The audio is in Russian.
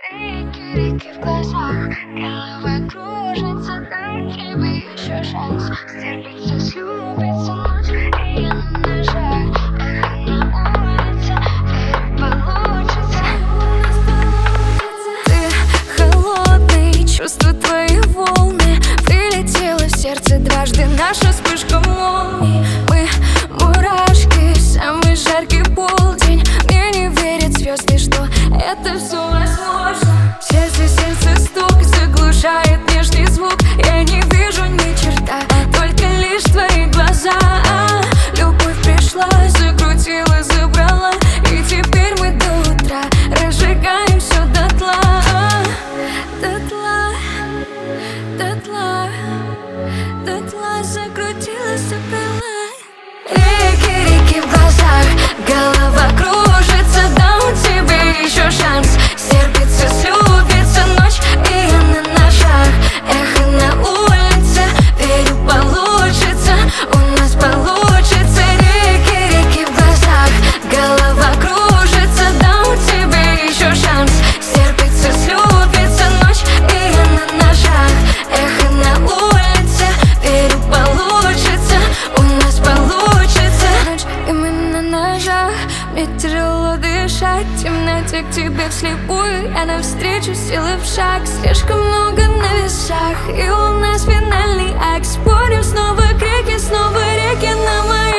Реки в глазах, голова кружится, дай тебе еще шанс. Стерпится, слюбится ночь, и я на ножах. Эхо на улице, верю, получится. Ты холодный, чувства твои волны. Прилетела в сердце дважды наша вспышка молнии. Мы мурашки, самый жаркий полдень. Мне не верят звезды, что это все возможно. Сердце стук заглушает нежный звук. Я не вижу ни черта, только лишь твои глаза. Любовь пришла, закрутила, забрала, и теперь мы до утра разжигаем все дотла. Дотла, дотла, дотла, закрутила, забрала. Реки в глазах, голова кружится, дам тебе еще шанс. Стерпится, слюбится ночь, и я на ножах. Эхо на улице, верю, получится, у нас получится. Реки в глазах, голова кружится, дам тебе еще шанс. Стерпится, слюбится ночь, и я на ножах. Эхо на улице, верю, получится, у нас получится. Ночь, и мы на ножах, мне тяжело дышать. В темноте к тебе вслепую, я навстречу, силы в шаг. Слишком много на весах, и у нас финальный акт. Спорим, снова крики, снова реки на моих.